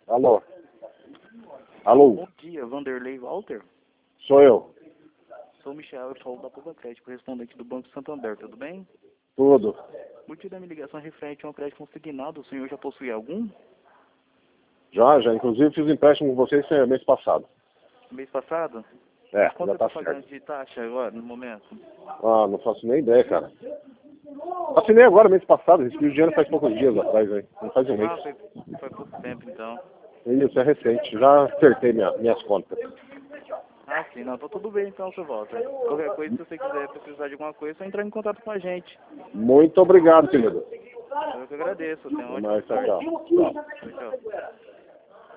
Alô? Alô? Bom dia, Vanderlei Walter. Sou eu. Sou o Michel, eu falo da Poupa Crédito, correspondente do Banco Santander, tudo bem? Tudo. O motivo da minha ligação é referente a um crédito consignado, o senhor já possui algum? Já. Inclusive fiz empréstimo com vocês mês passado. Mês passado? É, Quanto já você tá está pagando certo. de taxa agora, no momento? Ah, não faço nem ideia, cara. Assinei agora, mês passado, recebi o dinheiro faz poucos dias atrás, aí. Não faz um mês. Ah, foi pouco tempo então. Isso, é recente. Já acertei minhas contas. Ah, sim, não, tá tudo bem então, seu Walter. Qualquer coisa, se você quiser precisar de alguma coisa, é só entrar em contato com a gente. Muito obrigado, querido. Eu que agradeço, tenha uma Até ótima mais, tchau, tarde. tchau. Tchau. Tchau, tchau.